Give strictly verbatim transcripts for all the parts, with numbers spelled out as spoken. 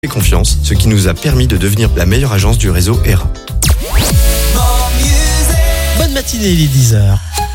et confiance, ce qui nous a permis de devenir la meilleure agence du réseau E R A. Bonne matinée, il est dix heures.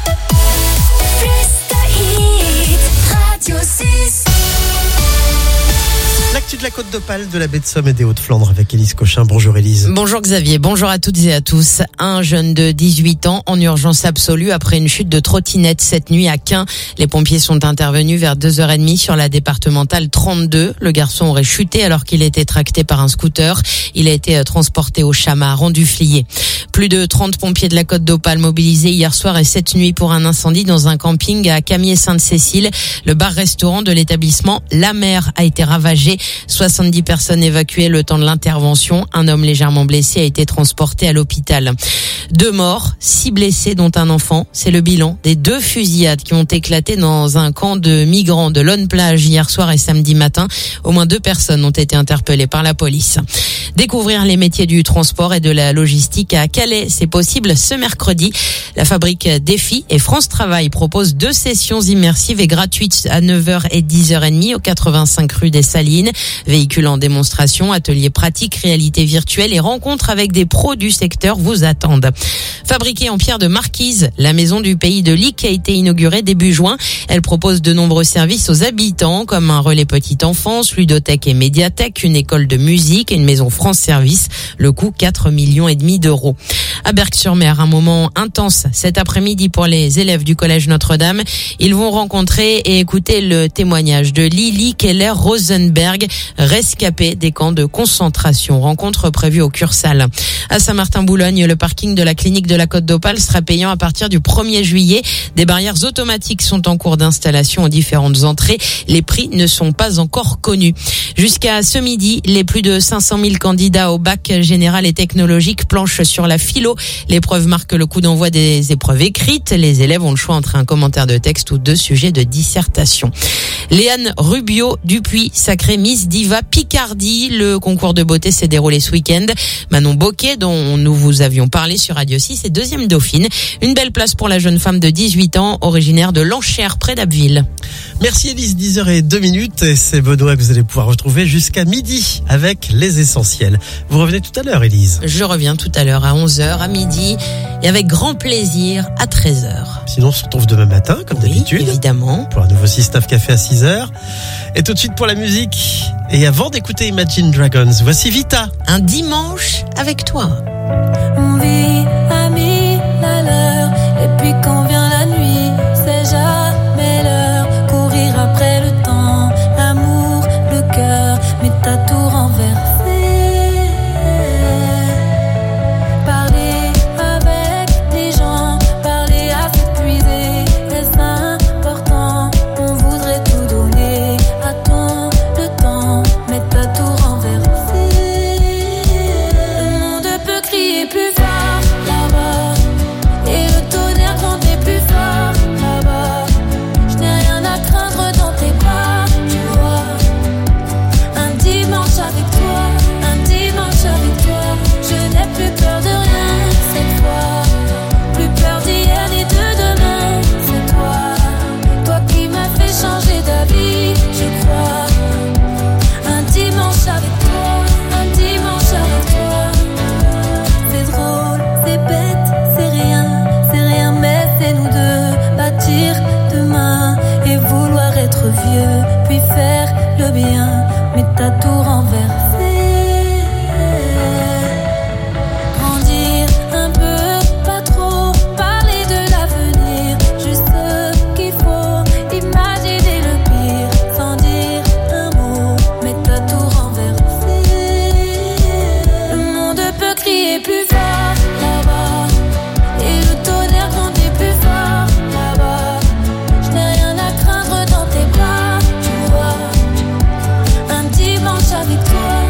L'actu de la Côte d'Opale, de la baie de Somme et des Hauts-de-Flandre avec Élise Cochin. Bonjour Élise. Bonjour Xavier, bonjour à toutes et à tous. Un jeune de dix-huit ans en urgence absolue après une chute de trottinette cette nuit à Quin. Les pompiers sont intervenus vers deux heures trente sur la départementale trente-deux. Le garçon aurait chuté alors qu'il était tracté par un scooter. Il a été transporté au Chamat, rendu flié. Plus de trente pompiers de la Côte d'Opale mobilisés hier soir et cette nuit pour un incendie dans un camping à Camier-Sainte-Cécile. Le bar-restaurant de l'établissement La Mer a été ravagé. soixante-dix personnes évacuées le temps de l'intervention. Un homme légèrement blessé a été transporté à l'hôpital. Deux morts, six blessés dont un enfant. C'est le bilan des deux fusillades qui ont éclaté dans un camp de migrants de Lonne-Plage hier soir et samedi matin. Au moins deux personnes ont été interpellées par la police. Découvrir les métiers du transport et de la logistique à Calais, c'est possible ce mercredi. La fabrique Défi et France Travail proposent deux sessions immersives et gratuites à neuf heures et dix heures trente au quatre-vingt-cinq rue des Salines. Véhicules en démonstration, ateliers pratiques, réalité virtuelle et rencontres avec des pros du secteur vous attendent. Fabriquée en pierre de marquise, la maison du pays de Lic a été inaugurée début juin. Elle propose de nombreux services aux habitants comme un relais petite enfance, ludothèque et médiathèque, une école de musique et une maison France Service. Le coût quatre millions et demi d'euros. À Berck-sur-Mer, un moment intense cet après-midi pour les élèves du collège Notre-Dame. Ils vont rencontrer et écouter le témoignage de Lily Keller-Rosenberg, rescapée des camps de concentration. Rencontre prévue au Cursal. À Saint-Martin-Boulogne, le parking de la clinique de la Côte d'Opale sera payant à partir du premier juillet. Des barrières automatiques sont en cours d'installation aux différentes entrées. Les prix ne sont pas encore connus. Jusqu'à ce midi, les plus de cinq cent mille candidats au bac général et technologique planchent sur la philo. L'épreuve marque le coup d'envoi des épreuves écrites. Les élèves ont le choix entre un commentaire de texte ou deux sujets de dissertation. Léane Rubio-Dupuis, sacrée Miss Diva Picardie. Le concours de beauté s'est déroulé ce week-end. Manon Bocquet, dont nous vous avions parlé sur Radio six, est deuxième dauphine. Une belle place pour la jeune femme de dix-huit ans, originaire de Lanchères, près d'Abbeville. Merci Élise, dix heures zéro deux. Et c'est Benoît que vous allez pouvoir retrouver jusqu'à midi avec les essentiels. Vous revenez tout à l'heure Élise. Je reviens tout à l'heure à onze heures, à midi et avec grand plaisir à treize heures. Sinon on se retrouve demain matin comme oui, d'habitude. Évidemment. Pour un nouveau Sistaf Café à six heures. Et tout de suite pour la musique. Et avant d'écouter Imagine Dragons, voici Vita. Un dimanche avec toi. On vit à mille à l'heure. Et puis quand vient la nuit, c'est jamais l'heure. Courir après le temps, l'amour, le cœur. Mais t'as tout renversé. Parler avec les gens, parler à s'épuiser. Est-ce important? On voudrait tout donner. Attends le temps, mais t'as tout renversé. Le monde peut crier plus fort là-bas. Et le tonnerre gronde plus fort là-bas. Je n'ai rien à craindre dans tes bras, tu vois. Un dimanche avec toi, un dimanche avec toi. Je n'ai plus peur de rien cette fois. Plus peur d'hier ni de demain, c'est toi. Toi qui m'as fait changer d'avis, je crois. Un dimanche avec toi, un dimanche avec toi. C'est drôle, c'est bête, c'est rien, c'est rien, mais c'est nous deux. Bâtir demain et vouloir être vieux, puis faire le bien, mais t'as tout renversé. Grandir un peu, pas trop, parler de l'avenir, juste ce qu'il faut, imaginer le pire, sans dire un mot, mais t'as tout renversé. Le monde peut crier plus fort là-bas, et le tonnerre gronde plus fort là-bas. Je n'ai rien à craindre dans tes bras, tu vois. Un dimanche avec toi,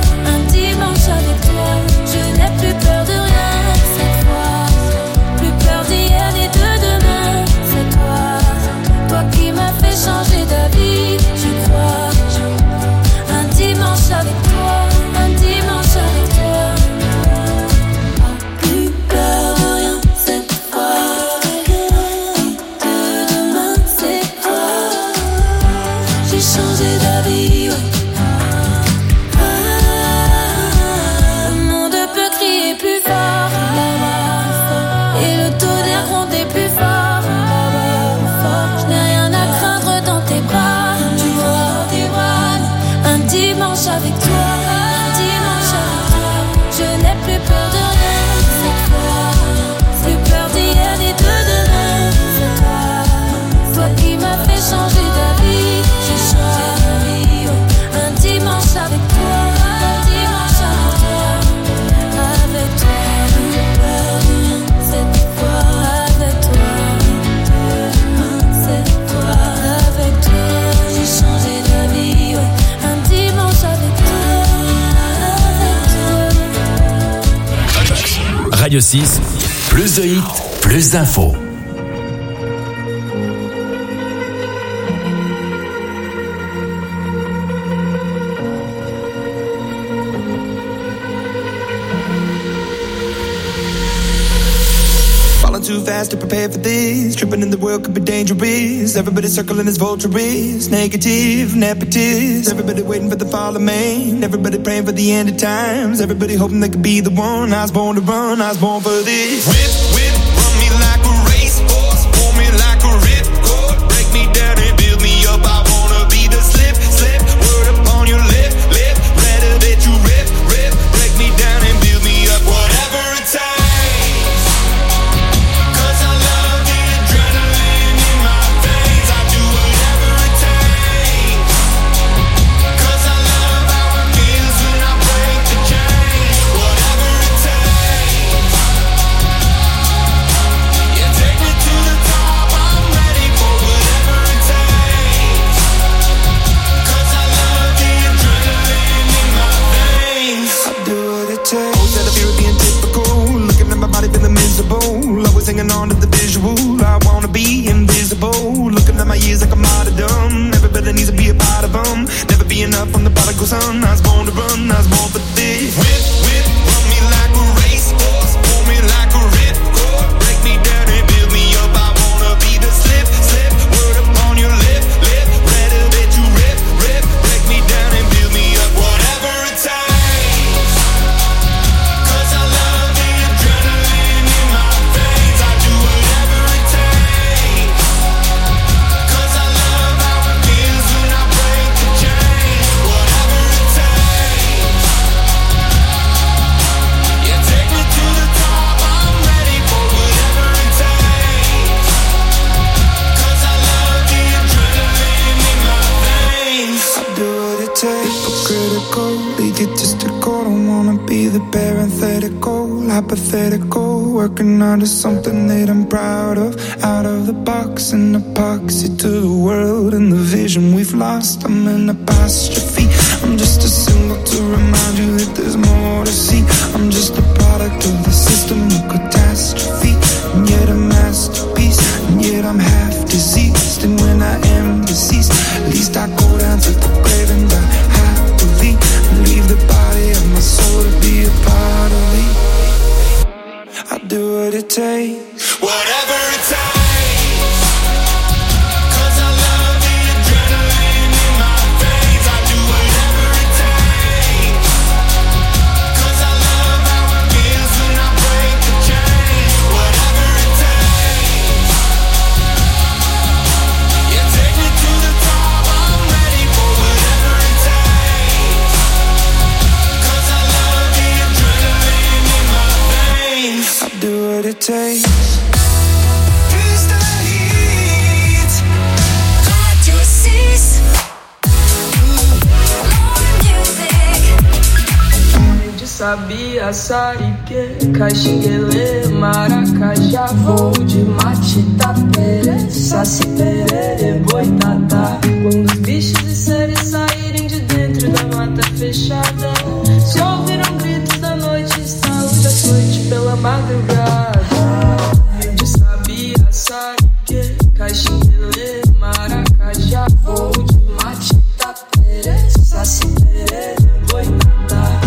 Radio six, plus de hits, plus d'infos. Too fast to prepare for this. Tripping in the world could be dangerous. Everybody circling as vultures. Negative, nepotist. Everybody waiting for the fall of man. Everybody praying for the end of times. Everybody hoping they could be the one. I was born to run, I was born for this. Whip, whip, run me like a racehorse. Pull me like a ripcord. Break me down and build me up. I wanna be the slip, slip. Word upon your lip, lip. Better that you rip, rip. Break me down and build me up. Whatever it takes. Hanging on to the visual, I wanna be invisible. Looking at my years like I'm out of dumb. Everybody needs to be a part of them. Never be enough from the prodigal son. I was born to run, I was born for this. Whip, whip, run me like a racehorse. Pull me like a ripcord. Break me down and build me up. I wanna be the slip, slip. Word upon your lip, lip. Better that you rip, rip. Break me down and build me up. Whatever it takes. Egotistical, don't wanna be the parenthetical, hypothetical, working out of something that I'm proud of, out of the box, an epoxy to the world and the vision we've lost. I'm an apostrophe, I'm just a symbol to remind you that there's more to see. I'm just a product of the system of catastrophe, and yet a masterpiece, and yet I'm half diseased. And when I am deceased, at least I go down to the grave and die happily, and leave the body of my soul to be a part of me. I'll do what it takes, whatever it takes. It takes. Plus de hits. Radio six. De sabia, saripê, caxinguelê, maracajá, voo de mate, tapere, saci, perere, boitatá. Quando os bichos e seres saírem de dentro da mata fechada, se ouviram gritos da noite, estalo de açoite pela madrugada. De sabia, saripê, caxinguelê, maracajá, voo de mate, tapere, saci, perere, boitatá.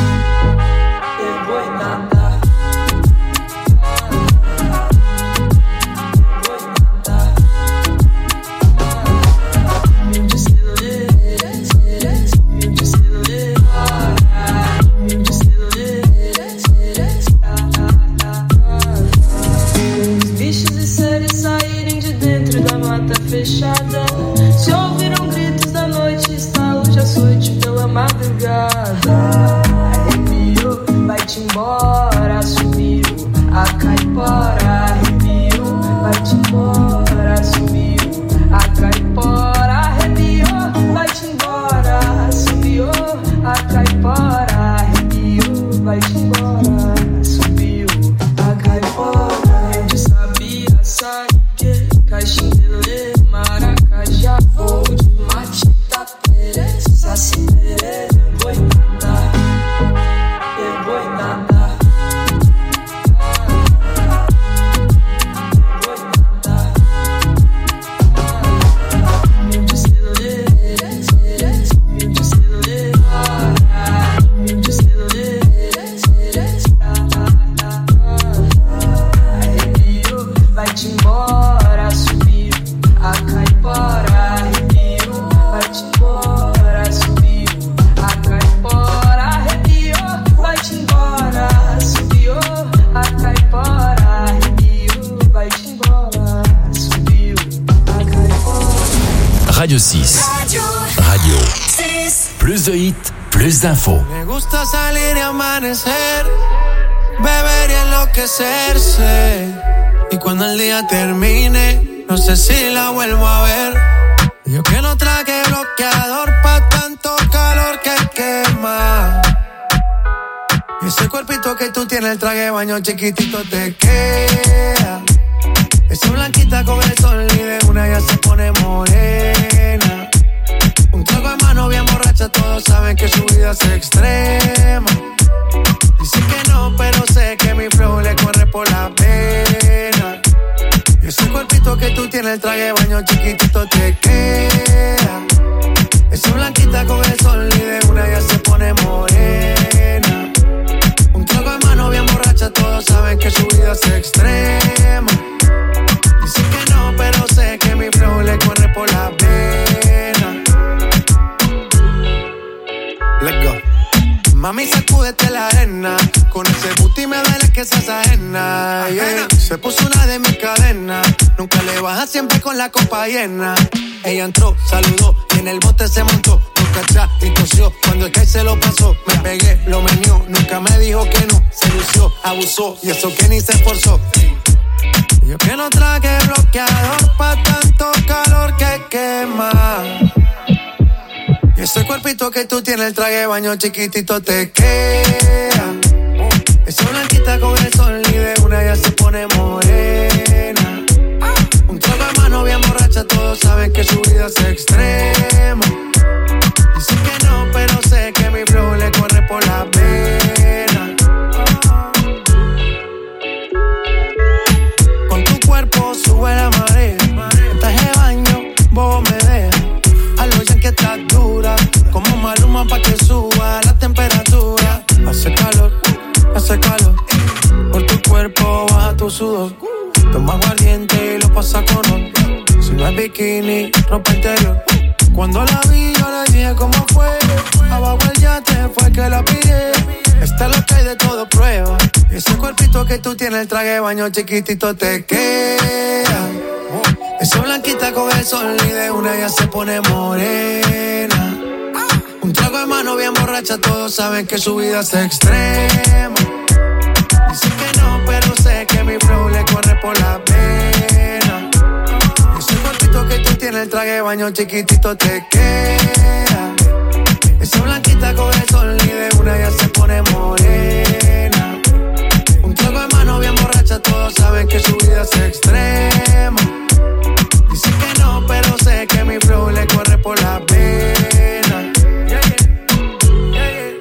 Fechada, se ouviram gritos da noite, estalo de açoite pela madrugada. Arrepiou, vai-te embora, sumiu a caipora. Arrepiou, vai-te embora, sumiu a caipora. Arrepiou, vai-te embora, sumiu a caipora. Arrepiou, vai-te embora, sumiu a caipora. De sabia, sabe caxinguelê, maracajá, voo de mate, tapere, saci, perere, boitatá, e boitatá. plus d'infos. Me gusta salir y amanecer, beber y enloquecerse. Y cuando el día termine, no sé si la vuelvo a ver. Yo que no traje bloqueador pa' tanto calor que quema. Y ese cuerpito que tú tienes, el traje de baño chiquitito te queda. Esa blanquita con el sol y de una ya se pone morena. Un trago de mano bien borracha, todos saben que su vida es extrema. Dice que no, pero sé que mi flow le corre por la pena. Y ese cuerpito que tú tienes, el traje de baño chiquitito te queda. Esa blanquita con el sol y de una ya se pone morena. Un trago de mano bien borracha, todos saben que su vida es extrema. Dice que no, pero sé que mi flow le corre por la pena. Let's go. Mami, sacúdete la arena. Con ese booty me duele que seas ajena, yeah. Se puso una de mis cadenas. Nunca le baja, siempre con la copa llena. Ella entró, saludó y en el bote se montó. Nunca atrás y tosió. Cuando el que se lo pasó, me pegué, lo menió. Nunca me dijo que no. Se lució, abusó y eso que ni se esforzó. Yo que no traje bloqueador pa' tanto calor que quema. Y ese cuerpito que tú tienes, el traje de baño chiquitito te queda. Esa blanquita con el sol y de una ya se pone morena. Un trago de mano bien borracha, todos saben que su vida es extrema. Dice que no, pero sé que mi flow le corre por la pena. Con tu cuerpo sube la marea. En traje de baño, bobo me deja. A los yankees estás dura, como Maluma pa' que suba la temperatura. Hace calor, hace calor. Por tu cuerpo baja tu sudor. Toma aguardiente y lo pasa con ron. Si no es bikini, ropa interior. Cuando la vi yo le dije cómo fue. Abajo el yate fue que la pillé. Esta es lo que hay de todo prueba. Y ese cuerpito que tú tienes, el traje de baño chiquitito te queda. Esa blanquita con el sol y de una ya se pone morena. Un trago de mano bien borracha, todos saben que su vida es extrema. Dice que no, pero sé que mi flow le corre por la pena. Ese cuerpito que tú tienes, el traje de baño chiquitito te queda. Esa blanquita con el sol y de una ya se pone morena. Un trago de mano bien borracha, todos saben que su vida es extrema. Dice que no, pero sé que mi flow le corre por la pena. Yeah, yeah. Yeah, yeah.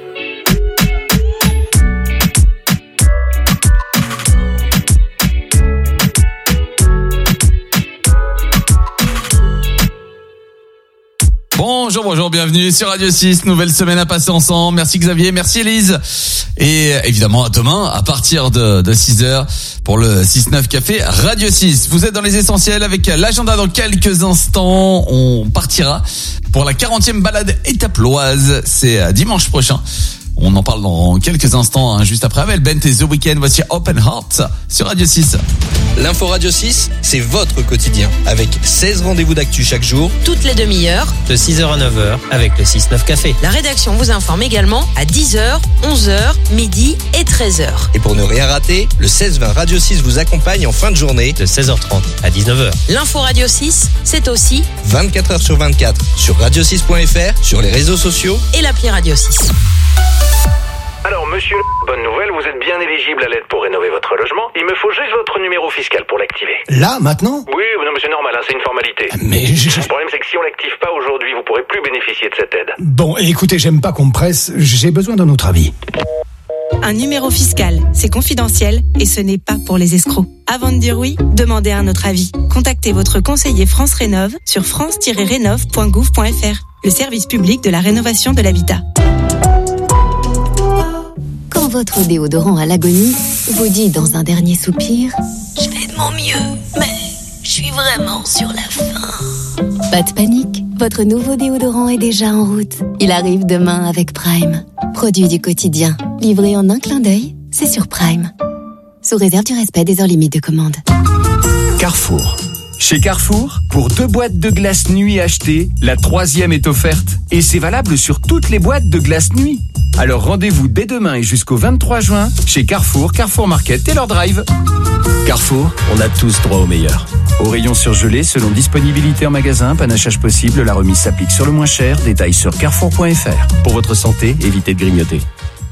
Bonjour, bonjour, bienvenue sur Radio six, nouvelle semaine à passer ensemble. Merci Xavier, merci Elise. Et évidemment à demain à partir de, de six heures pour le six neuf Café Radio six. Vous êtes dans les essentiels avec l'agenda dans quelques instants. On partira pour la quarantième balade étaploise. C'est dimanche prochain. On en parle dans quelques instants, hein, juste après Abel Bent et The Weeknd. Voici Open Heart sur Radio six. L'info Radio six, c'est votre quotidien. Avec seize rendez-vous d'actu chaque jour. Toutes les demi-heures. De six heures à neuf heures avec le six neuf Café. La rédaction vous informe également à dix heures, onze heures, midi et treize heures. Et pour ne rien rater, le seize vingt Radio six vous accompagne en fin de journée. De seize heures trente à dix-neuf heures. L'info Radio six, c'est aussi vingt-quatre heures sur vingt-quatre sur radio six point f r, sur les réseaux sociaux et l'appli Radio six. Alors, monsieur, bonne nouvelle, vous êtes bien éligible à l'aide pour rénover votre logement. Il me faut juste votre numéro fiscal pour l'activer. Là, maintenant ? Oui, non, mais c'est normal, hein, c'est une formalité. Mais je... Le problème, c'est que si on l'active pas aujourd'hui, vous pourrez plus bénéficier de cette aide. Bon, écoutez, j'aime pas qu'on me presse, j'ai besoin d'un autre avis. Un numéro fiscal, c'est confidentiel et ce n'est pas pour les escrocs. Avant de dire oui, demandez un autre avis. Contactez votre conseiller France Rénov sur france tiret rénov point gouv point f r, le service public de la rénovation de l'habitat. Quand votre déodorant à l'agonie vous dit dans un dernier soupir « Je fais de mon mieux, mais je suis vraiment sur la fin ». Pas de panique, votre nouveau déodorant est déjà en route. Il arrive demain avec Prime. Produit du quotidien, livré en un clin d'œil, c'est sur Prime. Sous réserve du respect des heures limites de commande. Carrefour, Chez Carrefour, pour deux boîtes de glace nuit achetées, la troisième est offerte. Et c'est valable sur toutes les boîtes de glace nuit. Alors rendez-vous dès demain et jusqu'au vingt-trois juin chez Carrefour, Carrefour Market et leur drive. Carrefour, on a tous droit au meilleur. Au rayon surgelé, selon disponibilité en magasin, panachage possible, la remise s'applique sur le moins cher. Détails sur carrefour point f r. Pour votre santé, évitez de grignoter.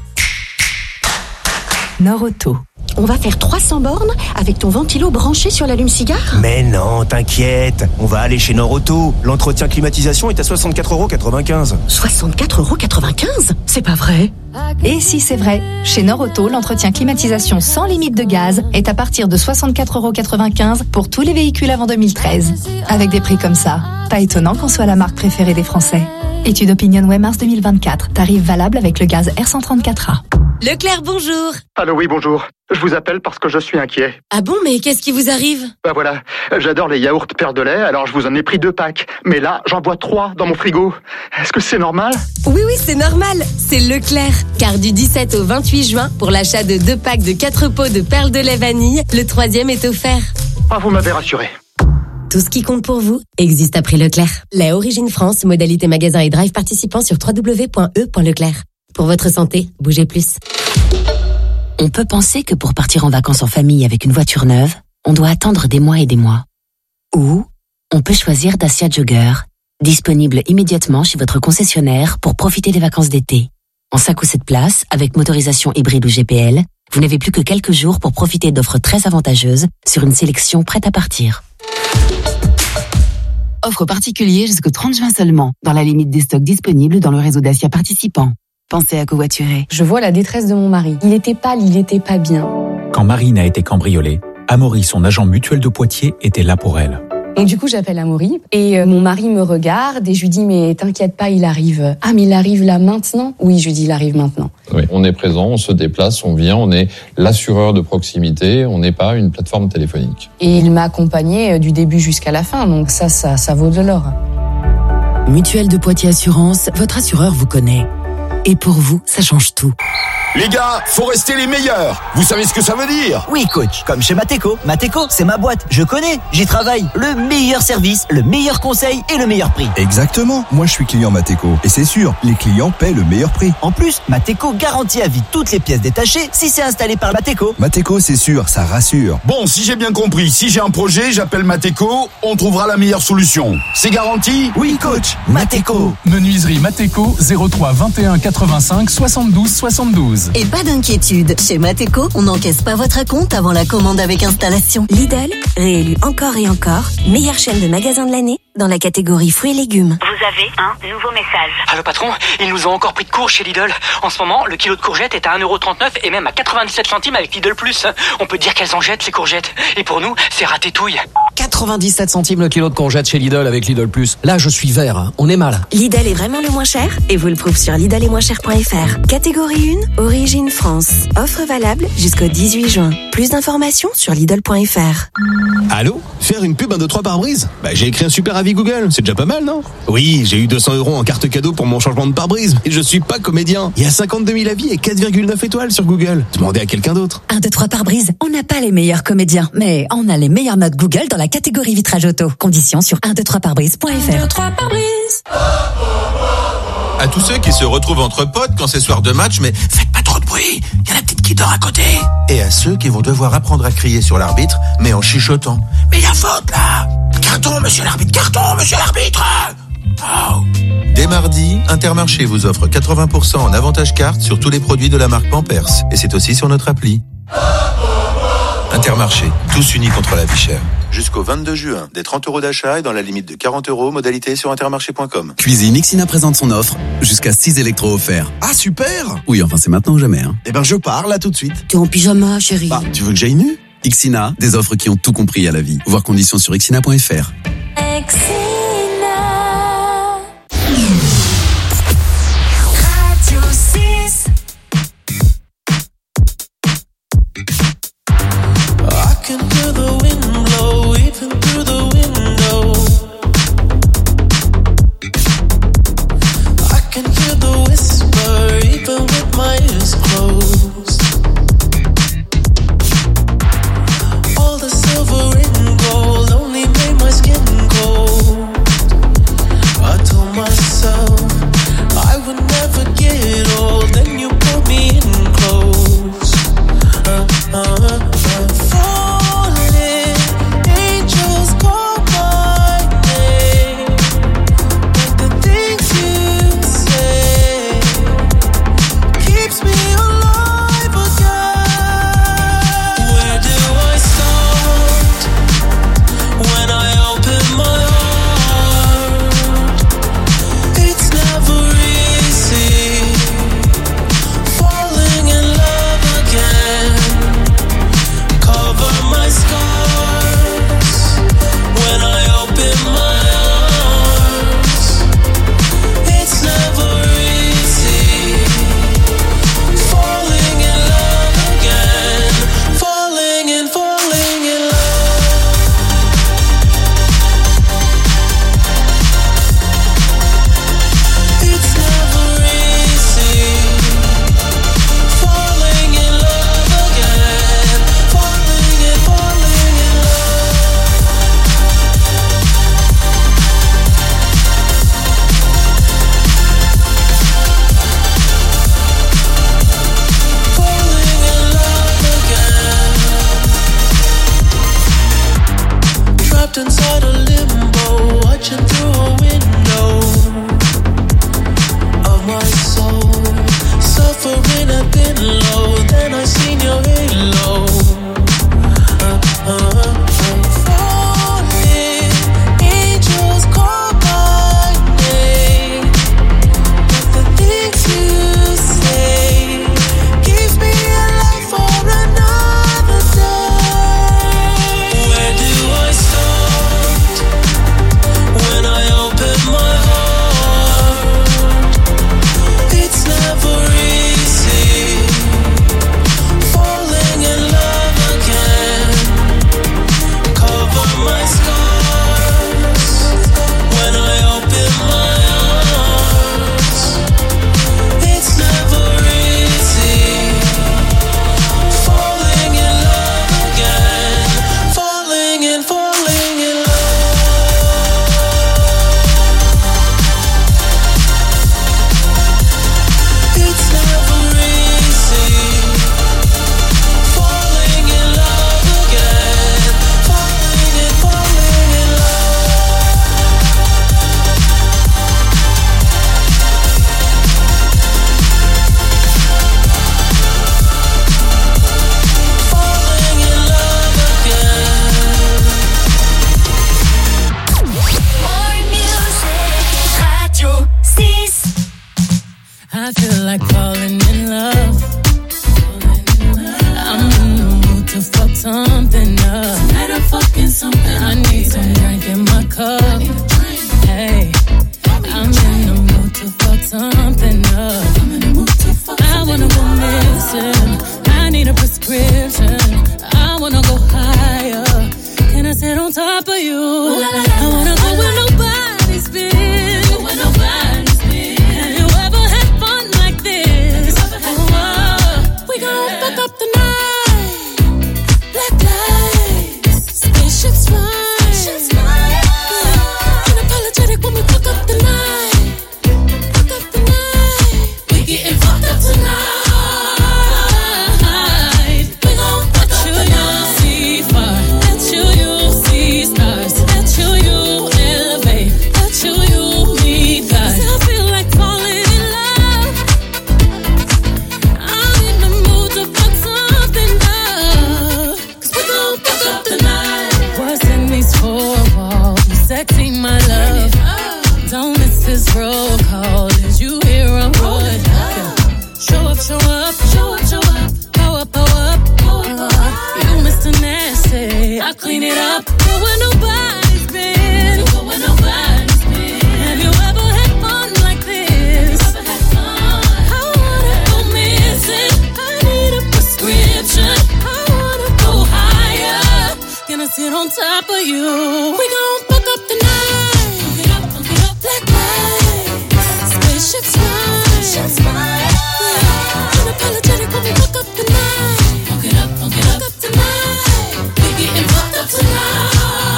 Nord-Auto. On va faire trois cents bornes avec ton ventilo branché sur l'allume-cigare ? Mais non, t'inquiète, on va aller chez Nord-Auto. L'entretien climatisation est à soixante-quatre euros quatre-vingt-quinze. soixante-quatre euros quatre-vingt-quinze ? C'est pas vrai ? Et si c'est vrai, chez Nord-Auto, l'entretien climatisation sans limite de gaz est à partir de soixante-quatre euros quatre-vingt-quinze pour tous les véhicules avant deux mille treize. Avec des prix comme ça, pas étonnant qu'on soit la marque préférée des Français. Étude Opinionway mars deux mille vingt-quatre. Tarif valable avec le gaz R cent trente-quatre A. Leclerc, bonjour. Allô, oui, bonjour. Je vous appelle parce que je suis inquiet. Ah bon, mais qu'est-ce qui vous arrive ? Bah voilà, j'adore les yaourts Père de lait, alors je vous en ai pris deux packs. Mais là, j'en bois trois dans mon frigo. Est-ce que c'est normal ? Oui, oui, c'est normal. C'est Leclerc. Car du dix-sept au vingt-huit juin, pour l'achat de deux packs de quatre pots de perles de lait vanille, le troisième est offert. Ah, vous m'avez rassuré. Tout ce qui compte pour vous existe à prix Leclerc. Lait Origine France, modalité magasin et drive participant sur w w w point e point leclerc. Pour votre santé, bougez plus. On peut penser que pour partir en vacances en famille avec une voiture neuve, on doit attendre des mois et des mois. Ou on peut choisir Dacia Jogger, disponible immédiatement chez votre concessionnaire pour profiter des vacances d'été. En cinq ou sept places, avec motorisation hybride ou G P L, vous n'avez plus que quelques jours pour profiter d'offres très avantageuses sur une sélection prête à partir. Offre particulier jusqu'au trente juin seulement, dans la limite des stocks disponibles dans le réseau Dacia participant. Pensez à covoiturer. Je vois la détresse de mon mari. Il était pâle, il était pas bien. Quand Marine a été cambriolée, Amaury, son agent mutuel de Poitiers, était là pour elle. Donc du coup, j'appelle Amaury et euh, mon mari me regarde et je lui dis mais t'inquiète pas, il arrive. Ah mais il arrive là maintenant ? Oui, je lui dis il arrive maintenant. Oui, on est présent, on se déplace, on vient, on est l'assureur de proximité, on n'est pas une plateforme téléphonique. Et il m'a accompagné du début jusqu'à la fin, donc ça, ça, ça vaut de l'or. Mutuelle de Poitiers Assurance, votre assureur vous connaît. Et pour vous, ça change tout. Les gars, faut rester les meilleurs. Vous savez ce que ça veut dire ? Oui, coach. Comme chez Mateko. Mateko, c'est ma boîte. Je connais. J'y travaille. Le meilleur service, le meilleur conseil et le meilleur prix. Exactement. Moi, je suis client Mateko. Et c'est sûr, les clients paient le meilleur prix. En plus, Mateko garantit à vie toutes les pièces détachées si c'est installé par Mateko. Mateko, c'est sûr, ça rassure. Bon, si j'ai bien compris, si j'ai un projet, j'appelle Mateko, on trouvera la meilleure solution. C'est garanti ? Oui, coach. Mateko. Menuiserie Mateko, zéro trois vingt et un quatre-vingt-cinq soixante-douze soixante-douze. Et pas d'inquiétude, chez Mateko, on n'encaisse pas votre acompte avant la commande avec installation. Lidl, réélu encore et encore, meilleure chaîne de magasins de l'année dans la catégorie fruits et légumes. Vous avez un nouveau message. Allô patron, ils nous ont encore pris de court chez Lidl. En ce moment, le kilo de courgettes est à un euro trente-neuf et même à quatre-vingt-dix-sept centimes avec Lidl Plus. On peut dire qu'elles en jettent ces courgettes. Et pour nous, c'est ratétouille. quatre-vingt-dix-sept centimes le kilo de courgettes chez Lidl avec Lidl Plus. Là, je suis vert, hein. On est mal. Lidl est vraiment le moins cher et vous le prouve sur lidl et moins cher point f r. Catégorie un, Origine France. Offre valable jusqu'au dix-huit juin. Plus d'informations sur lidl point f r. Allô ? Faire une pub un deux trois pare-brise ? Bah, j'ai écrit un super avis Google, c'est déjà pas mal, non ? Oui, j'ai eu deux cents euros en carte cadeau pour mon changement de pare-brise. Et je suis pas comédien. Il y a cinquante-deux mille avis et quatre virgule neuf étoiles sur Google. Demandez à quelqu'un d'autre. un, deux, trois pare-brise. On n'a pas les meilleurs comédiens, mais on a les meilleures notes Google dans la catégorie vitrage auto. Conditions sur un, deux, trois pare-brise point f r. un, deux, trois pare-brise. À tous ceux qui se retrouvent entre potes quand c'est soir de match, mais faites pas trop de bruit, il y a la petite qui dort à côté. Et à ceux qui vont devoir apprendre à crier sur l'arbitre, mais en chuchotant. Mais il y a faute là. Carton, monsieur l'arbitre, carton, monsieur l'arbitre. Oh. Dès mardi, Intermarché vous offre quatre-vingts pour cent en avantage carte sur tous les produits de la marque Pampers. Et c'est aussi sur notre appli. Intermarché, tous unis contre la vie chère. Jusqu'au vingt-deux juin, des trente euros d'achat et dans la limite de quarante euros, modalité sur intermarché point com. Cuisine Ixina présente son offre, jusqu'à six électros offerts. Ah super ! Oui, enfin c'est maintenant ou jamais. Hein. Eh ben je pars là tout de suite. T'es en pyjama, chérie. Bah, tu veux que j'aille nu ? Ixina, des offres qui ont tout compris à la vie. Voir conditions sur ixina point f r. All the silver and gold only made my prescription. I wanna go higher. Can I sit on top of you? I wanna go where nobody's been. Where nobody's been. Have you ever had fun like this? Oh, we gon' fuck up the night. Black lights, spaceships fly. Spaceships fly. Unapologetic when we fuck up the night. Fuck up the night. We getting fucked up tonight. Sexy, my love. Don't miss this roll call. Did you hear a word? Show up, show up, show up, show up. Pow up, pow up, pow up. You Mister Nasty, I clean it up. Go where nobody's been. Go where nobody's been. Have you ever had fun like this? Ever had fun? I wanna go missing. I need a prescription. I wanna go higher. Gonna sit on top of you. We gon' fuck up the night. Funk it up, funk it up, black lights. Spaceships fly. Spaceships fly. Unapologetic when we fuck up the night. Funk it up, funk it up, fuck up tonight. We getting fucked up tonight.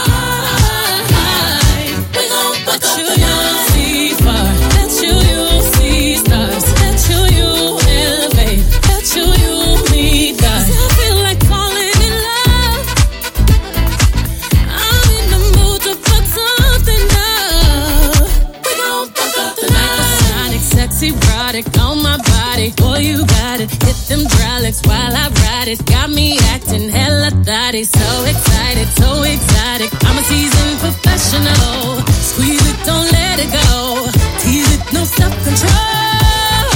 We gon' fuck up the night. See far. Bet you you'll see stars. Bet you you'll elevate. Bet you you'll meet God. 'Cause I feel like falling in love. I'm in the mood to fuck something up. We gon' fuck up the night. Sonic, sexy, erotic on my body. Boy, you got it. Hit them hydraulics while I ride it. Got me acting hella thotty. So excited, so exotic. I'm a seasoned professional. Squeeze it, don't let it go. Tease it, no self-control.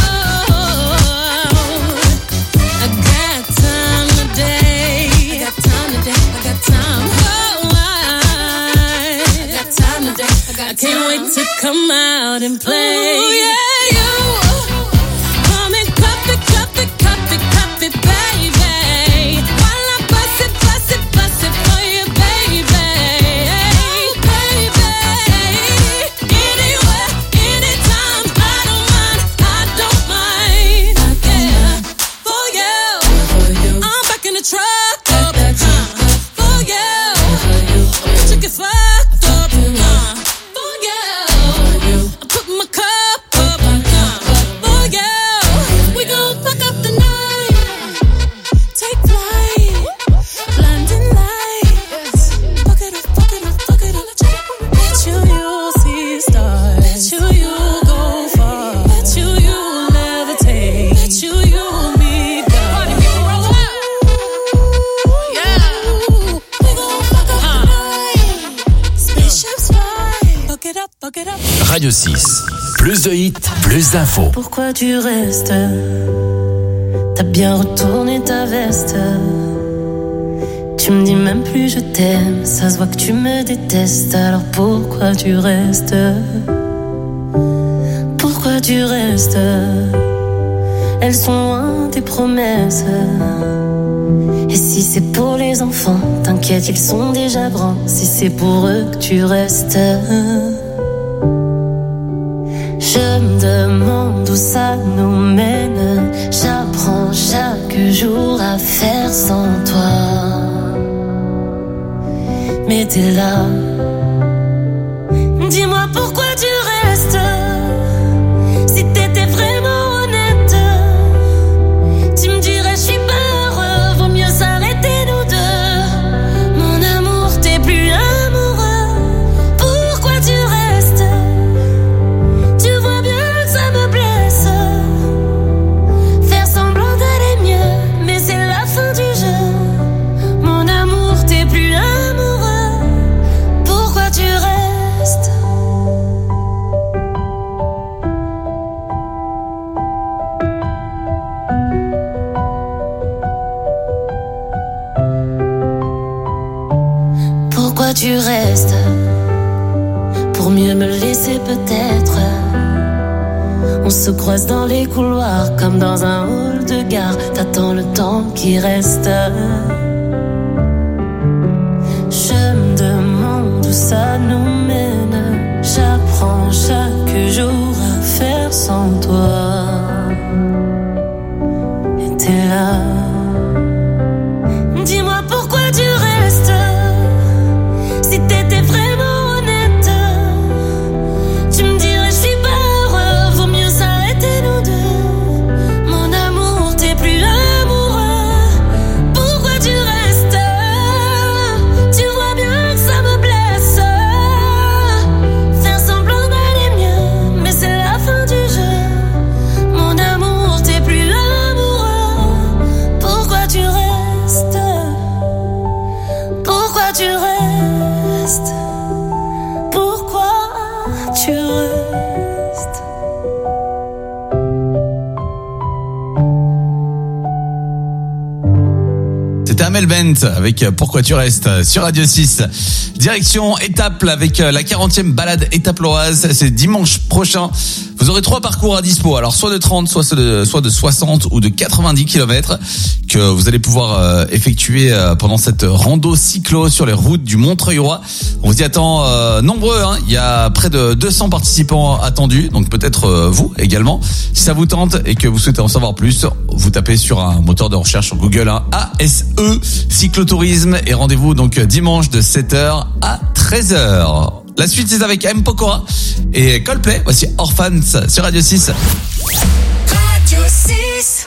I got time today. I got time today. I got time. Oh, I, I got time today. I, got I can't time. Wait to come out and play. Ooh, yeah, you. Come and cup it, cup it, cup it, cup it, baby. While I bust it, bust it, bust it for you, baby. Baby. Anywhere, anytime. I don't mind, I don't mind. Yeah. For you. I'm back in the truck up. For you. You get fucked up. For you. I put my cup up. For you. We gon' fuck up the night. Take flight. Blinding lights. Fuck it up, fuck it up, fuck it up. Bet you you'll see stars. Bet you you'll go far. Bet you you'll levitate. Bet you you'll meet God. Party people roll out. Yeah. We gon' fuck up the night. Spaceships fly. Fuck it up, fuck it up. Radio six. Plus de hits, plus d'infos. Pourquoi tu restes? T'as bien retourné ta veste. Tu me dis même plus je t'aime. Ça se voit que tu me détestes. Alors pourquoi tu restes? Pourquoi tu restes? Elles sont loin tes promesses. Et si c'est pour les enfants, t'inquiète, ils sont déjà grands. Si c'est pour eux que tu restes, je me demande où ça nous mène. J'apprends chaque jour à faire sans toi. Mais t'es là. Dis-moi pourquoi tu restes. Si t'étais vraiment honnête, tu me dirais je suis pas heureux. Vaut mieux s'arrêter nous deux. Mon amour, t'es plus amoureux. Pourquoi tu restes? Tu vois bien que ça me blesse. Faire semblant d'aller mieux, mais c'est la fin du jeu. Mon amour, t'es plus amoureux. Pourquoi tu restes? Pourquoi tu restes? Pour mieux me laisser peut-être. On se croise dans les couloirs comme dans un hall de gare. T'attends le temps qui reste. Je me demande où ça nous mène. J'apprends chaque jour à faire sans toi. Et t'es là. Dis-moi pourquoi tu restes. Si t'étais vraiment honnête, tu me dirais je suis pas heureux. Vaut mieux s'arrêter nous deux. Mon amour, t'es plus amoureux. Pourquoi tu restes? Tu vois bien que ça me blesse. Faire semblant d'aller mieux, mais c'est la fin du jeu. Mon amour, t'es plus amoureux. Pourquoi tu restes? Pourquoi tu restes? Pourquoi tu restes? C'était Amel Bent avec Pourquoi tu restes sur Radio six. Direction Étaples avec la quarantième balade Étaples-Loise. C'est dimanche prochain. Vous aurez trois parcours à dispo. Alors soit de trente, soit de, soit de soixante ou de quatre-vingt-dix kilomètres que vous allez pouvoir euh, effectuer euh, pendant cette rando cyclo sur les routes du Montreuil-Roi. On vous y attend euh, nombreux. Hein. Il y a près de deux cents participants attendus. Donc peut-être euh, vous également. Si ça vous tente et que vous souhaitez en savoir plus, vous tapez sur un moteur de recherche sur Google, hein, A S E Cyclotourisme, et rendez-vous donc dimanche de sept heures à treize heures. La suite c'est avec M. Pokora et Coldplay. Voici Orphans sur Radio six. Radio six.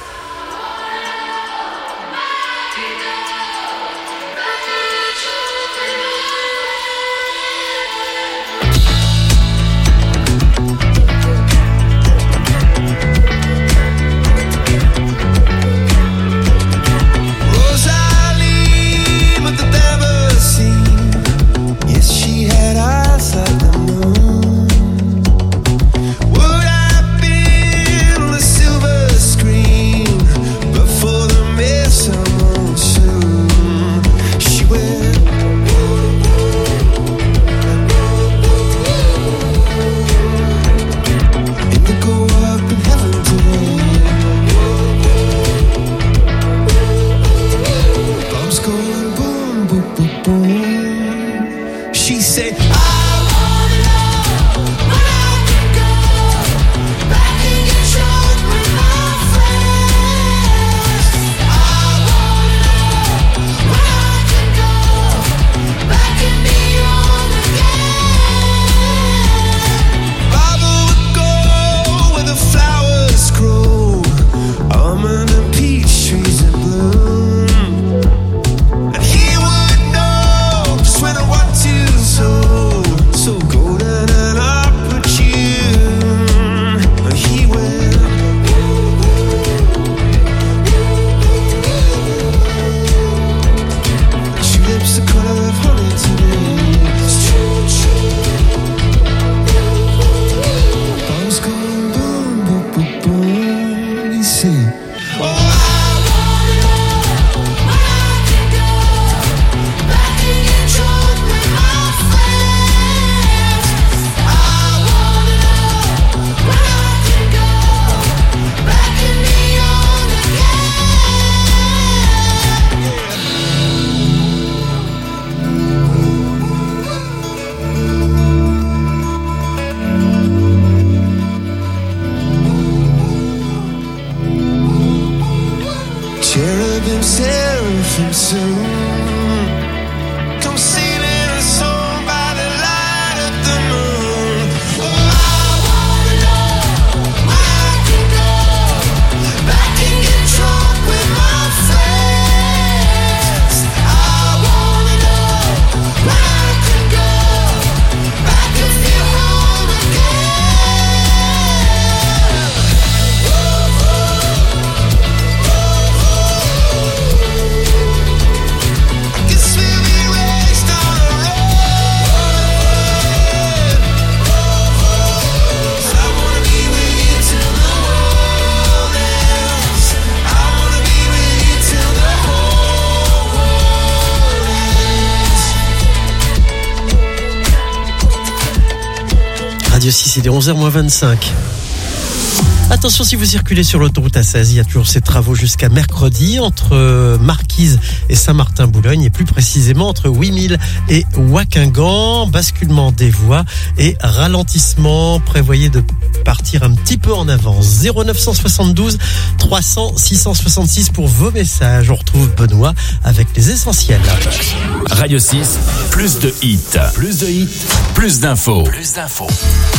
Radio six, il est onze heures moins vingt-cinq. Attention, si vous circulez sur l'autoroute A seize, il y a toujours ces travaux jusqu'à mercredi entre Marquise et Saint-Martin-Boulogne et plus précisément entre huit mille et Wakingan. Basculement des voies et ralentissement. Prévoyez de partir un petit peu en avance. zéro neuf soixante-douze trois cents six cent soixante-six pour vos messages. On retrouve Benoît avec les essentiels. Radio six, plus de hits. Plus de hits, plus d'infos. Plus d'infos.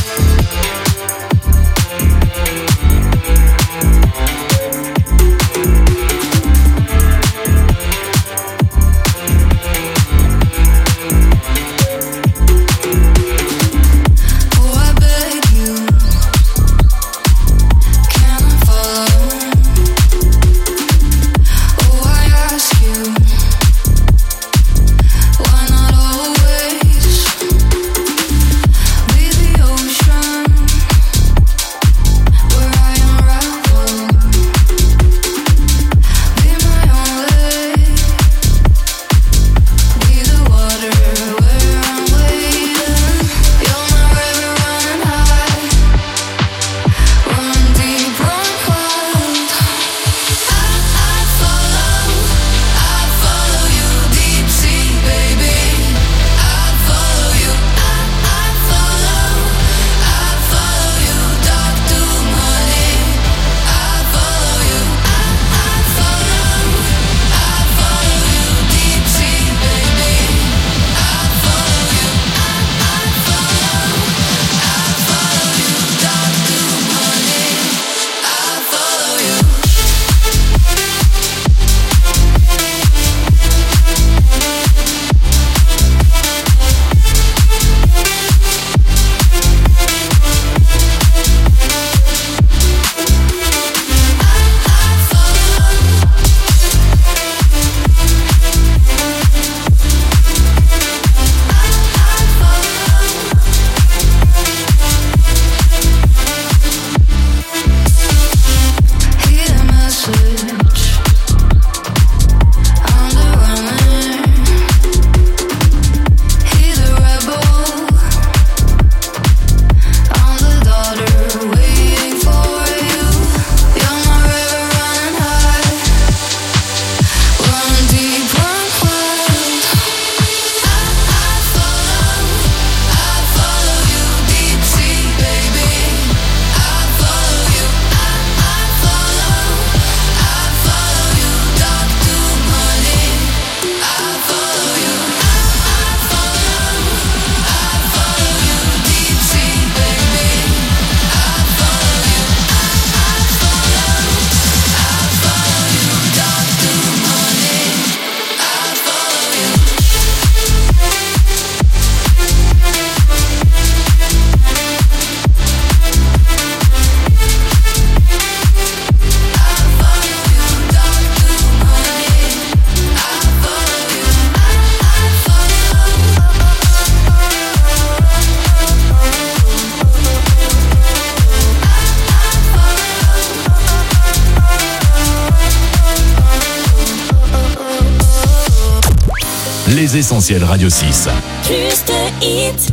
Les essentiels Radio six. Juste hit.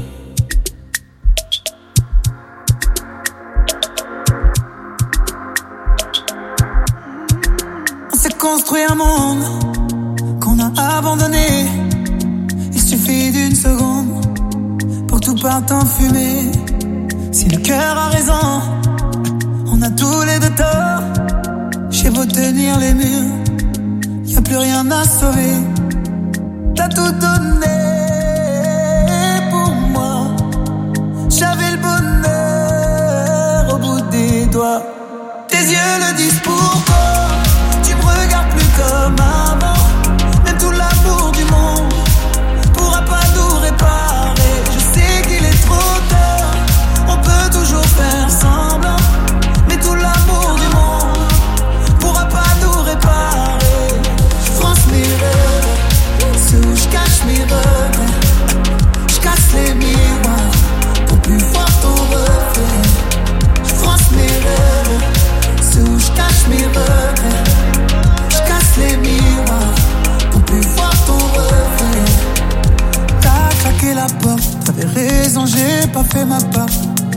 On s'est construit un monde qu'on a abandonné. Il suffit d'une seconde pour que tout parte en fumée. Si le cœur a raison, on a tous les deux tort. J'ai beau tenir les murs, y a plus rien à sauver. T'as tout donné pour moi. J'avais le bonheur au bout des doigts. Tes yeux le disent pourquoi. Tu me regardes plus comme avant. Même tout l'amour du monde pourra pas nous réparer. Je sais qu'il est trop tard. On peut toujours faire semblant. Mais tout l'amour du monde pourra pas nous réparer. Je France mes rêves. Où je cache mes regrets, je casse les miroirs pour plus voir ton reflet. Je fronce mes rêves, c'est où je cache mes regrets. Je casse les miroirs pour plus voir ton reflet. T'as claqué la porte, t'avais raison, j'ai pas fait ma part. Ton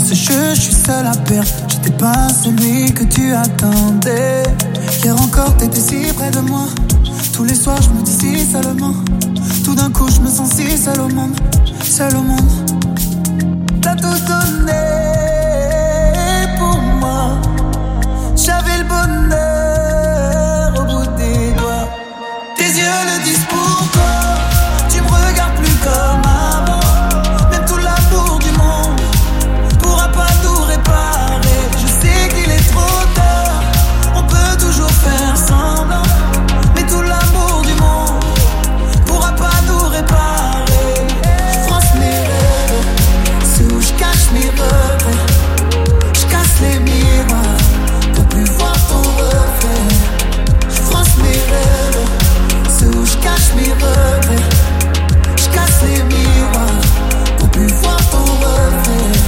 c'est je, je suis seul à perdre. J'étais pas celui que tu attendais. Hier encore t'étais si près de moi. Tous les soirs je me dis si seulement. Tout d'un coup je me sens si seul au monde. Seul au monde. T'as tout donné pour moi. J'avais le bonheur au bout des doigts. Tes yeux le disent pourquoi. Tu me regardes plus comme avant. Même tout l'amour du monde pourra pas tout réparer. Je sais qu'il est trop tard. On peut toujours faire semblant. Mais tout l'amour du monde pourra pas tout réparer. Je froisse mes rêves, c'est où je cache mes regrets. Je casse les miroirs pour plus voir ton reflet. Je froisse mes rêves, c'est où je cache mes regrets. Je casse les miroirs pour plus voir ton reflet.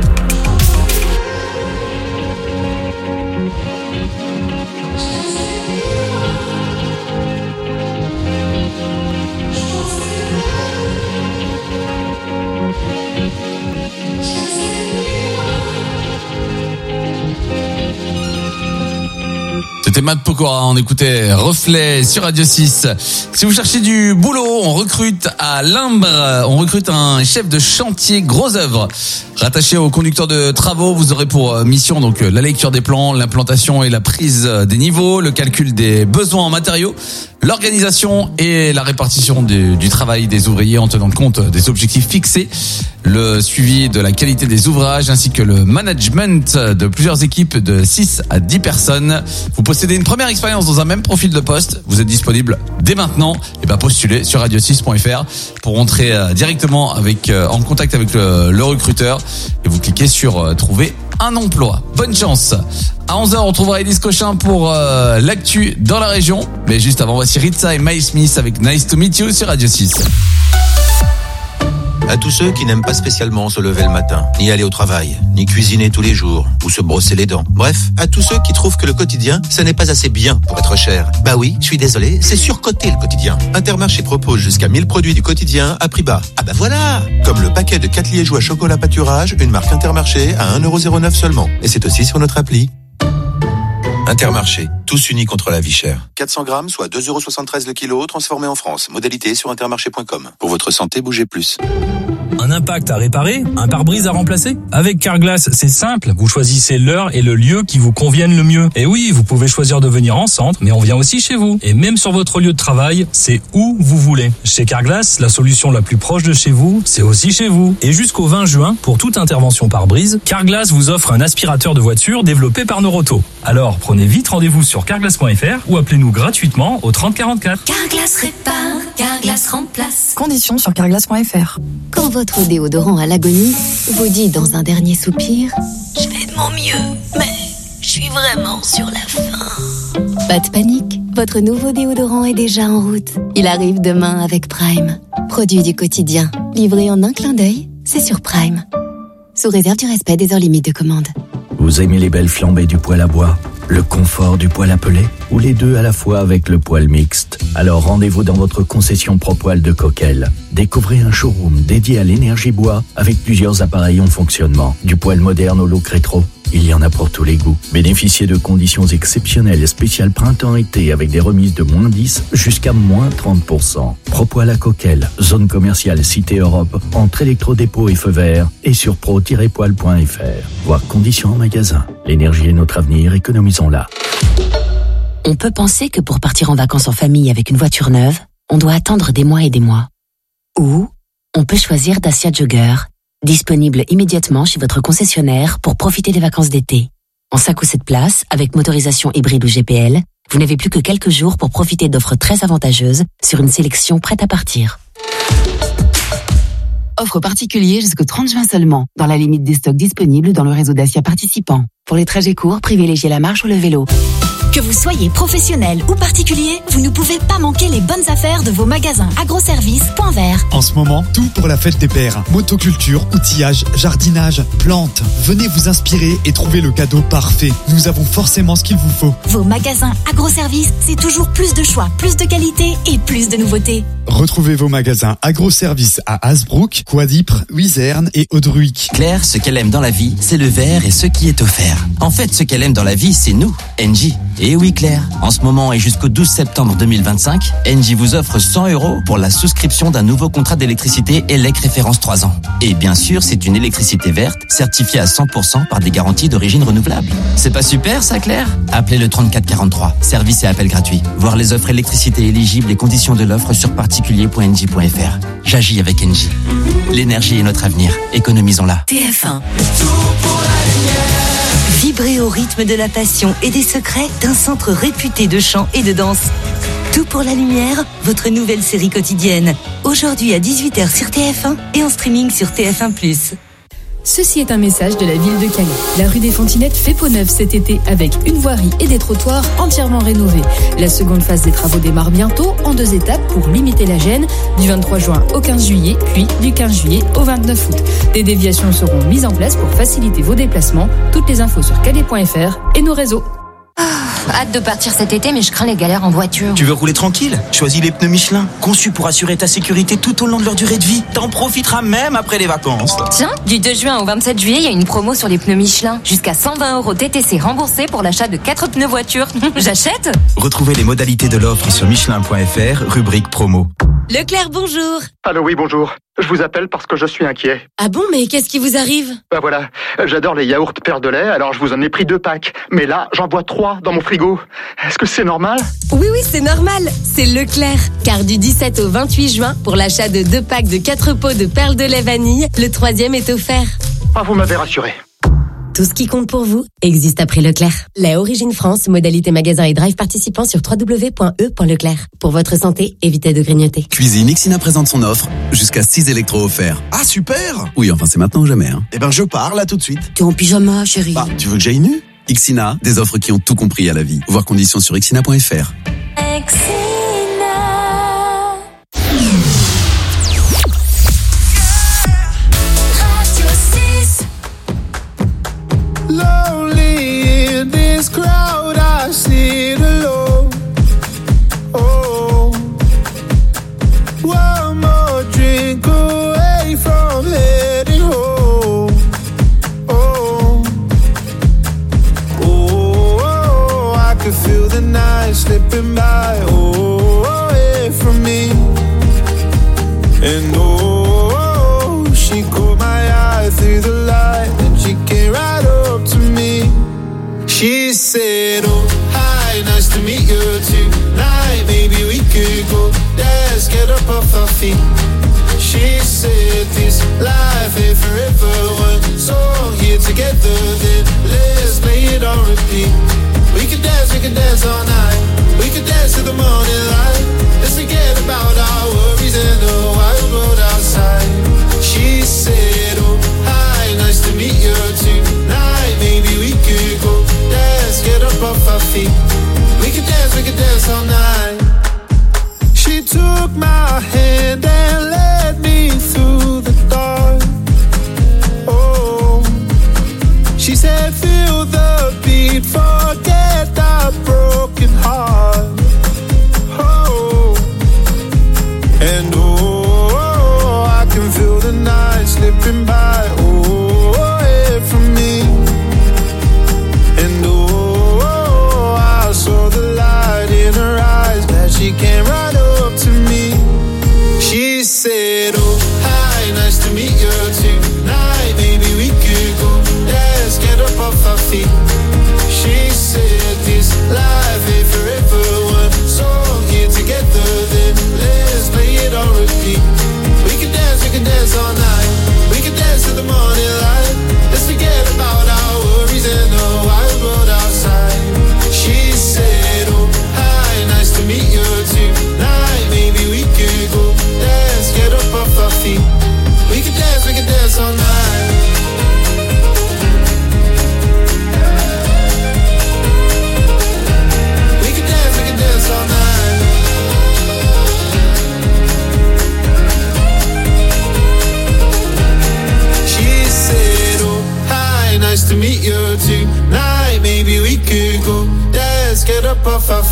C'était Matt Pokora, on écoutait Reflet sur Radio six. Si vous cherchez du boulot, on recrute à Limbre, on recrute un chef de chantier gros œuvre. Rattaché au conducteur de travaux, vous aurez pour mission donc la lecture des plans, l'implantation et la prise des niveaux, le calcul des besoins en matériaux, l'organisation et la répartition du, du travail des ouvriers en tenant compte des objectifs fixés, le suivi de la qualité des ouvrages ainsi que le management de plusieurs équipes de six à dix personnes. Vous possédez une première expérience dans un même profil de poste, vous êtes disponible dès maintenant, et ben postulez sur radio six point f r pour entrer directement avec en contact avec le, le recruteur et vous cliquez sur euh, trouver un emploi. Bonne chance. À onze heures, on trouvera Elise Cochin pour euh, l'actu dans la région. Mais juste avant, voici Ritza et Miles Smith avec Nice to Meet You sur Radio six. À tous ceux qui n'aiment pas spécialement se lever le matin, ni aller au travail, ni cuisiner tous les jours, ou se brosser les dents. Bref, à tous ceux qui trouvent que le quotidien, ça n'est pas assez bien pour être cher. Bah oui, je suis désolé, c'est surcoté le quotidien. Intermarché propose jusqu'à mille produits du quotidien à prix bas. Ah bah voilà! Comme le paquet de quatre liégeois chocolat pâturage, une marque Intermarché à un euro zéro neuf seulement. Et c'est aussi sur notre appli. Intermarché, tous unis contre la vie chère. quatre cents grammes, soit deux euros soixante-treize le kilo, transformé en France. Modalité sur intermarché point com. Pour votre santé, bougez plus. Un impact à réparer, un pare-brise à remplacer. Avec Carglass, c'est simple. Vous choisissez l'heure et le lieu qui vous conviennent le mieux. Et oui, vous pouvez choisir de venir en centre, mais on vient aussi chez vous. Et même sur votre lieu de travail, c'est où vous voulez. Chez Carglass, la solution la plus proche de chez vous, c'est aussi chez vous. Et jusqu'au vingt juin, pour toute intervention pare-brise, Carglass vous offre un aspirateur de voiture développé par Noroto. Alors, prenez vite rendez-vous sur carglass point f r ou appelez-nous gratuitement au trente quarante-quatre. Carglass répare, Carglass remplace. Conditions sur carglass point f r. Quand votre déodorant à l'agonie vous dit dans un dernier soupir « Je fais de mon mieux, mais je suis vraiment sur la fin ». Pas de panique, votre nouveau déodorant est déjà en route. Il arrive demain avec Prime. Produit du quotidien, livré en un clin d'œil, c'est sur Prime. Sous réserve du respect des heures limites de commande. Vous aimez les belles flambées du poêle à bois, le confort du poêle à pelé, ou les deux à la fois avec le poêle mixte? Alors rendez-vous dans votre concession ProPoil de Coquel. Découvrez un showroom dédié à l'énergie bois avec plusieurs appareils en fonctionnement. Du poêle moderne au look rétro, il y en a pour tous les goûts. Bénéficiez de conditions exceptionnelles spéciales printemps-été avec des remises de moins dix jusqu'à moins trente pour cent. ProPoil à Coquel, zone commerciale Cité Europe, entre électrodépôt et feu vert et sur pro tiret poil point f r. Voir conditions en magasin. L'énergie est notre avenir, économisons-la. On peut penser que pour partir en vacances en famille avec une voiture neuve, on doit attendre des mois et des mois. Ou on peut choisir Dacia Jogger, disponible immédiatement chez votre concessionnaire pour profiter des vacances d'été. En cinq ou sept places, avec motorisation hybride ou G P L, vous n'avez plus que quelques jours pour profiter d'offres très avantageuses sur une sélection prête à partir. Offre particulière jusqu'au trente juin seulement, dans la limite des stocks disponibles dans le réseau Dacia participant. Pour les trajets courts, privilégiez la marche ou le vélo. Que vous soyez professionnel ou particulier, vous ne pouvez pas manquer les bonnes affaires de vos magasins Agroservice Point Vert. En ce moment, tout pour la fête des pères. Motoculture, outillage, jardinage, plantes. Venez vous inspirer et trouver le cadeau parfait. Nous avons forcément ce qu'il vous faut. Vos magasins Agroservice, c'est toujours plus de choix, plus de qualité et plus de nouveautés. Retrouvez vos magasins Agroservice à Hasbrook, Quadipre, Wizerne et Audruic. Claire, ce qu'elle aime dans la vie, c'est le verre et ce qui est offert. En fait, ce qu'elle aime dans la vie, c'est nous, Engie. Et oui Claire, en ce moment et jusqu'au douze septembre deux mille vingt-cinq, Engie vous offre cent euros pour la souscription d'un nouveau contrat d'électricité E L E C référence trois ans. Et bien sûr, c'est une électricité verte, certifiée à cent pour cent par des garanties d'origine renouvelable. C'est pas super ça Claire? Appelez le trente-quatre quarante-trois, service et appel gratuit. Voir les offres électricité éligibles et conditions de l'offre sur particulier point engie point f r. J'agis avec Engie. L'énergie est notre avenir, économisons-la. T F un. Vibrez au rythme de la passion et des secrets d'un centre réputé de chant et de danse. Tout pour la lumière, votre nouvelle série quotidienne. Aujourd'hui à dix-huit heures sur T F un et en streaming sur T F un plus. Ceci est un message de la ville de Calais. La rue des Fontinettes fait peau neuve cet été avec une voirie et des trottoirs entièrement rénovés. La seconde phase des travaux démarre bientôt en deux étapes pour limiter la gêne du vingt-trois juin au quinze juillet, puis du quinze juillet au vingt-neuf août. Des déviations seront mises en place pour faciliter vos déplacements. Toutes les infos sur calais point f r et nos réseaux. Hâte de partir cet été, mais je crains les galères en voiture. Tu veux rouler tranquille? Choisis les pneus Michelin, conçus pour assurer ta sécurité tout au long de leur durée de vie. T'en profiteras même après les vacances. Tiens, du deux juin au vingt-sept juillet, il y a une promo sur les pneus Michelin. Jusqu'à cent vingt euros T T C remboursés pour l'achat de quatre pneus voiture. J'achète? Retrouvez les modalités de l'offre sur michelin point f r, rubrique promo. Leclerc, bonjour. Allô, oui, bonjour. Je vous appelle parce que je suis inquiet. Ah bon, mais qu'est-ce qui vous arrive? Bah voilà, j'adore les yaourts Perle de lait, alors je vous en ai pris deux packs. Mais là, j'en bois trois dans mon frigo. Est-ce que c'est normal? Oui, oui, c'est normal. C'est Leclerc. Car du dix-sept au vingt-huit juin, pour l'achat de deux packs de quatre pots de Perle de lait vanille, le troisième est offert. Ah, vous m'avez rassuré. Tout ce qui compte pour vous existe après Leclerc. Lait Origine France, modalité magasin et drive participant sur w w w point e point leclerc. Pour votre santé, évitez de grignoter. Cuisine Ixina présente son offre, jusqu'à six électros offerts. Ah super! Oui, enfin c'est maintenant ou jamais. Hein. Eh ben je pars là tout de suite. T'es en pyjama, chérie. Bah, tu veux que j'aille nu? Ixina, des offres qui ont tout compris à la vie. Voir conditions sur ixina point f r. Lonely in this crowd, I sit alone. Oh, one more drink away from heading home. Oh, oh, I can feel the night slipping by. Oh, away from me. And oh, she caught my eye through the light, and she came right up to me. She said, oh, hi, nice to meet you tonight. Maybe we could go dance, get up off our feet. She said, this life ain't forever. One song here together, then let's play it on repeat. We could dance, we could dance all night. We could dance to the morning.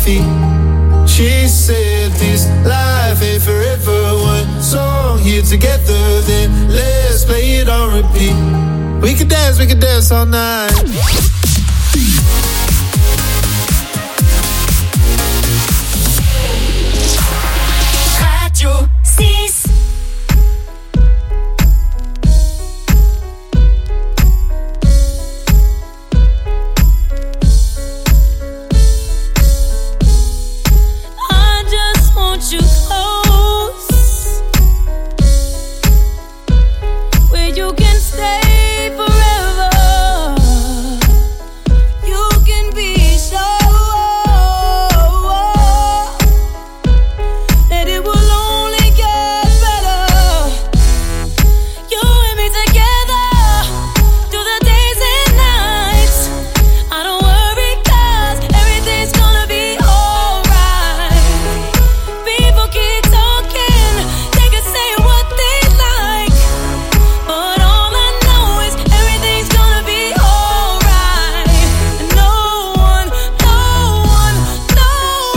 feet. She said this life ain't forever. One song here together, then let's play it on repeat. We could dance, we could dance all night. Radio six. You close, where you can stay forever. You can be sure that it will only get better. You and me together through the days and nights. I don't worry 'cause everything's gonna be alright. People keep talking, they can say what they like, but all I know is everything's gonna be alright. And no one, no one, no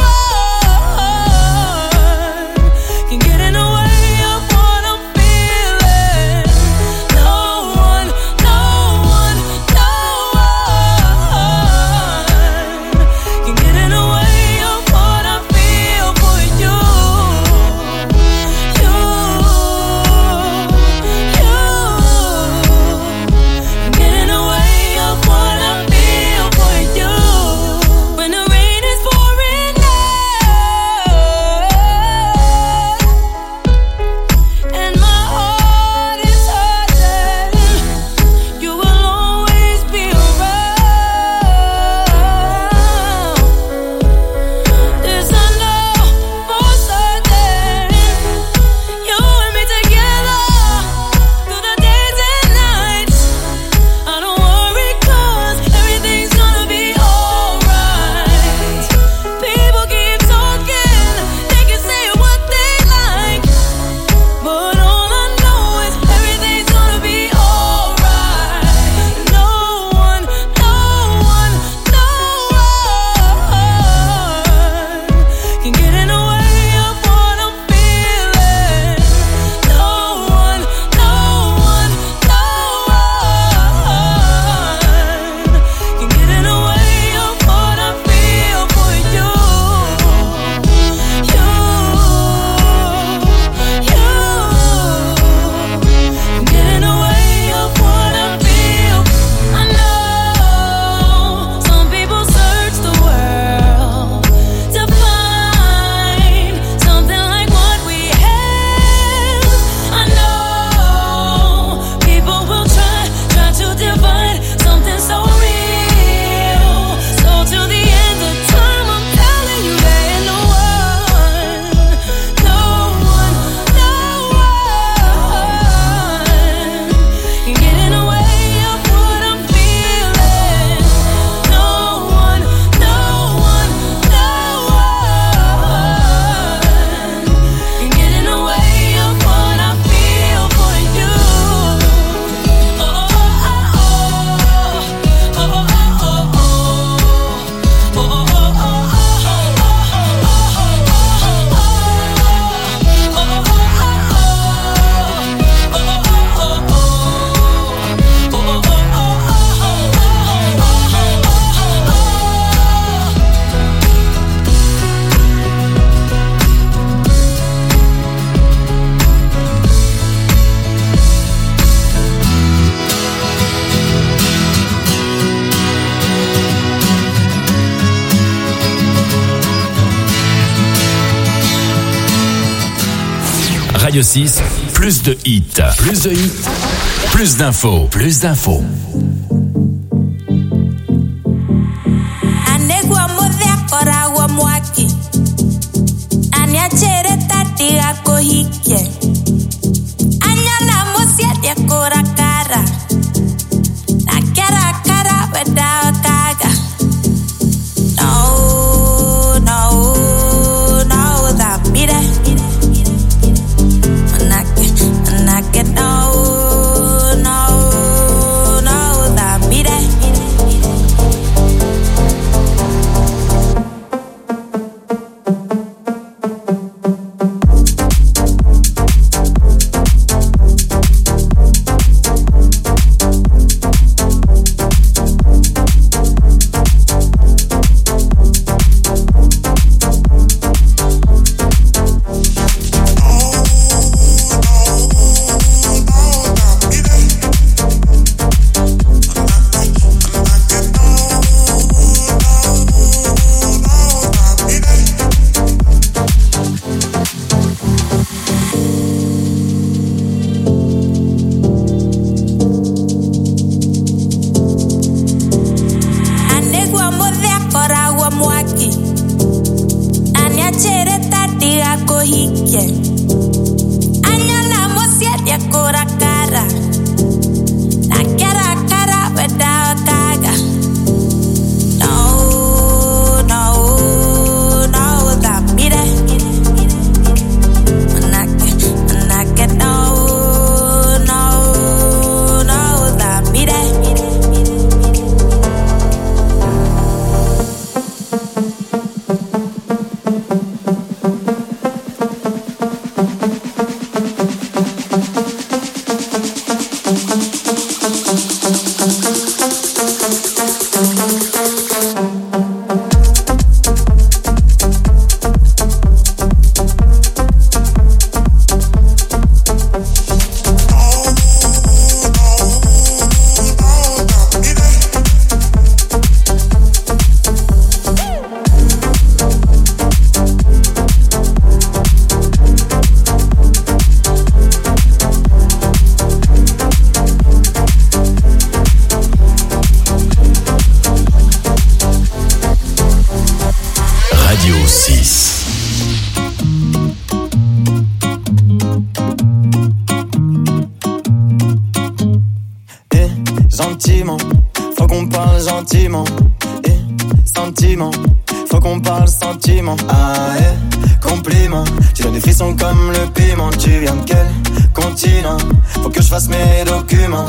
one can get in the way of what I'm feeling. No one, no one, no one can get in the way of what I feel for you. You, you get in the way of what I feel for you. When the rain is pouring down and my heart is hurting, you will always be around. This I know for certain. You and me together through the days and nights. I don't worry 'cause everything's gonna be alright. People keep talking, they can say what they like, but all I know is everything's gonna be alright. No one, no one, no one can get in the way of what I'm feeling. No one, no one, no one can get in the way of what I feel for you. You, you get in the way of what I feel. I know some people search the world to find something like what we have. I know people will try, try to divide something so real. So till the end of time, I'm telling you there ain't no one, no one, no one can get in the way of what I'm feeling. No one, no one, no one can get in the way of what I feel for you. Oh, oh, oh, oh, oh, oh, oh, oh, oh, Radio six, plus de hits, plus de hits, plus d'infos, plus d'infos. Anegwa modhe kora wa mwaki. Anya chere tati ako hike. Anya na mosia dia kora kara. Na kara kara weda kaga. No, no, no, that mire. Manake, manake, no, no, no, that mire. hike. Anyala mosiete kora cara. Na cara cara without kaga. No, no, no, that mire. Manake, manake, no, no, no, that mire. Gentiment, faut qu'on parle gentiment. Eh, sentiment, faut qu'on parle sentiment. Ah, eh, compliment, tu donnes des frissons comme le piment. Tu viens de quel continent? Faut que je fasse mes documents.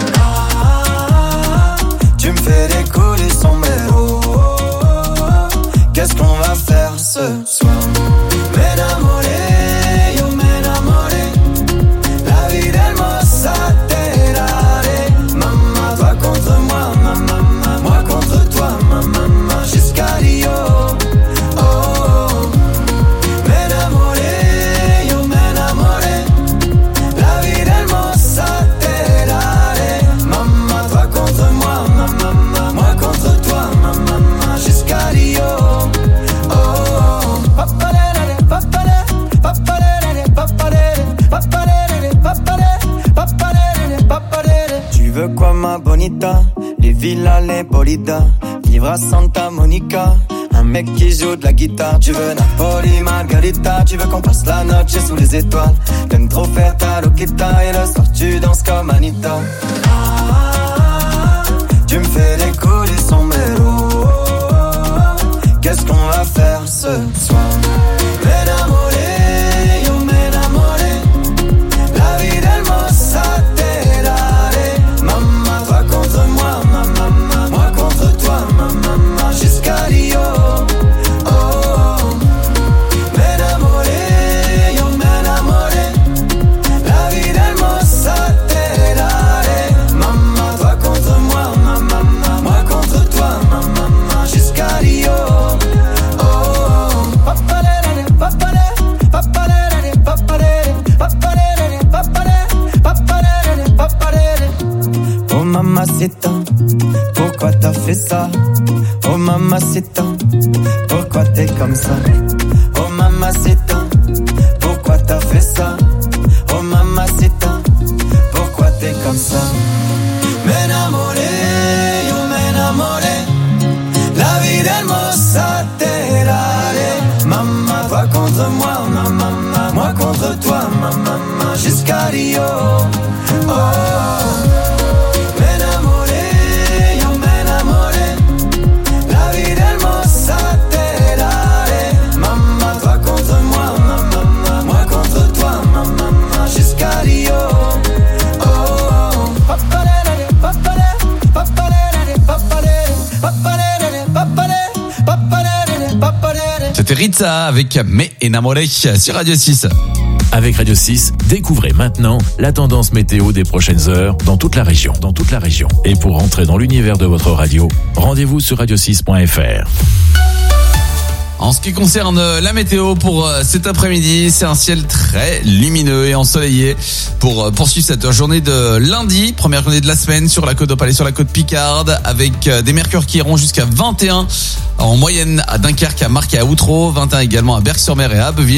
Ah, tu me fais décoller son mélo. Qu'est-ce qu'on va faire ce soir? M'enamoré, yo m'enamoré. La vie d'Hermosa terare. Maman, toi contre moi, maman, moi contre toi, maman, jusqu'à Rio. Oh, oh. M'enamoré, yo m'enamoré. La vie d'Hermosa terare. Maman, toi contre moi, maman, moi contre toi, maman, jusqu'à Rio. Oh, oh. Papalere, papalere, papalere, papalere, papalere, papalere, papalere, papalere. Tu veux quoi ma bonita? Les villas, les bolidas, vivre à Santa Monica. Un mec qui joue de la guitare. Tu veux Napoli, Margarita. Tu veux qu'on passe la noche sous les étoiles. T'aimes trop faire ta loquita. Et le soir tu danses comme Anita. Ah, tu me fais décoller son mélo. Qu'est-ce qu'on va faire ce soir? M'enamoré, yo m'enamoré. La vie d'Hermosa terare. Maman, toi contre moi, maman, moi contre toi, maman, jusqu'à Rio. Oh, oh. M'enamoré, yo m'enamoré. La vie d'Hermosa terare. Maman, toi contre moi, maman, moi contre toi, maman, jusqu'à Rio. Oh mamacita, pourquoi t'as fait ça? Oh mamacita, pourquoi t'es comme ça? Oh mamacita, pourquoi t'as fait ça? Oh mamacita, pourquoi t'es comme ça? M'enamoré, yo m'enamoré. La vie d'Hermosa terare. Maman, toi contre moi, maman, moi contre toi, maman, jusqu'à Rio. Oh, m'enamoré, yo m'enamoré. La vie d'Hermosa terare. Maman, toi contre moi, maman, moi contre toi, maman, jusqu'à Rio. Oh, papalere, papalere, papalere, papalere, papalere, papalere, papalere, papalere. C'était Ritza avec Me Enamoré sur Radio six. Avec Radio six, découvrez maintenant la tendance météo des prochaines heures dans toute la région. Dans toute la région. Et pour rentrer dans l'univers de votre radio, rendez-vous sur radio six point f r. En ce qui concerne la météo pour cet après-midi, c'est un ciel très lumineux et ensoleillé pour poursuivre cette journée de lundi, première journée de la semaine sur la côte d'Opale et sur la côte Picarde, avec des mercures qui iront jusqu'à vingt et un en moyenne à Dunkerque, à Marc et à Outreau, vingt et un également à Berck-sur-Mer et à Abbeville.